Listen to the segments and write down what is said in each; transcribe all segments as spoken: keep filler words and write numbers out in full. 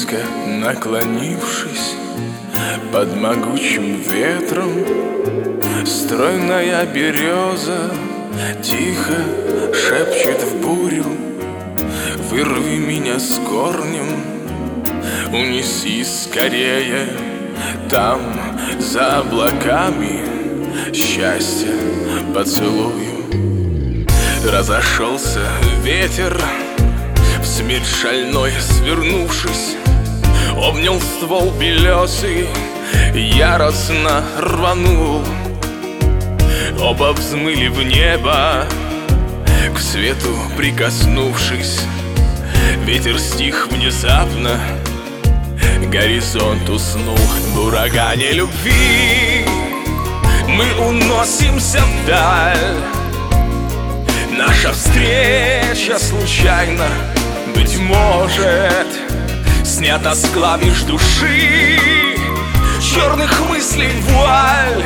Низко наклонившись под могучим ветром, стройная береза тихо шепчет в бурю: вырви меня с корнем, унеси скорее. Там, за облаками, счастье поцелую. Разошелся ветер, в смерть шальной свернувшись, обнял ствол белесый, яростно рванул. Оба взмыли в небо, к свету прикоснувшись. Ветер стих внезапно, горизонт уснул. В урагане любви мы уносимся вдаль. Наша встреча случайно, быть может, снята с клавиш души, черных мыслей вуаль.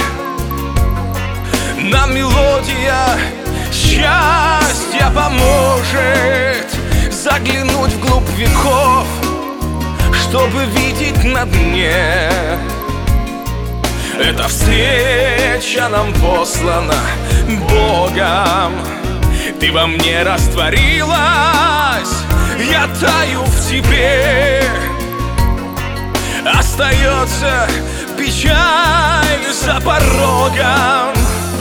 Нам мелодия счастья поможет заглянуть вглубь веков, чтобы видеть на дне. Эта встреча нам послана Богом. Ты во мне растворилась, я таю в тебе. Остается печаль за порогом.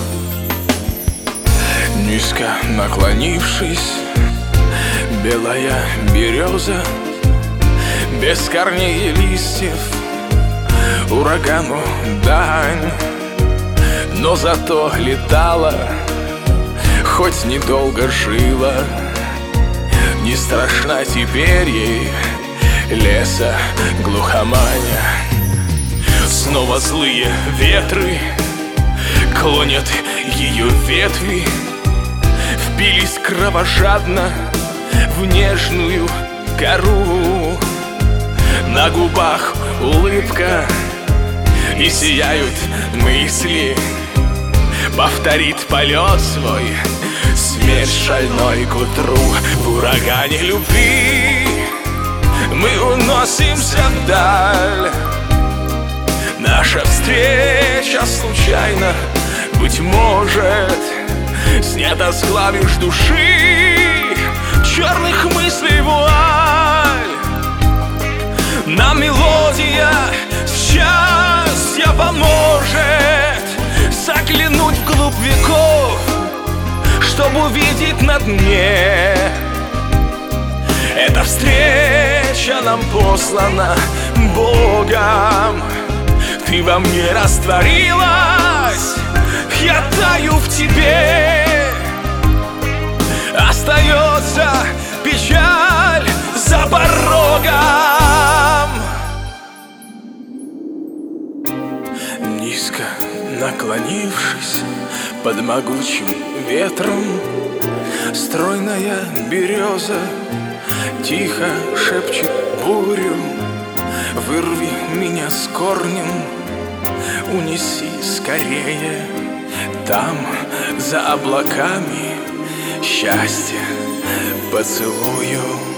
Низко наклонившись, белая береза без корней и листьев урагану дань, но зато летала, хоть недолго жила. Не страшна теперь ей леса глухоманя. Снова злые ветры клонят ее ветви, впились кровожадно в нежную кору. На губах улыбка, и сияют мысли. Повторит полет свой смерть шальной к утру. В урагане любви мы уносимся вдаль. Наша встреча случайно, быть может, снята с клавиш души, черных мыслей вуаль. Нам мелодия счастья поможет заглянуть вглубь веков, чтобы увидеть на дне. Эта встреча нам послана Богом. Ты во мне растворилась, я таю в тебе. Остается печаль за порогом. Низко наклонившись под могучим ветром, стройная береза тихо шепчет бурю: вырви меня с корнем, унеси скорее. Там, за облаками, счастье поцелую.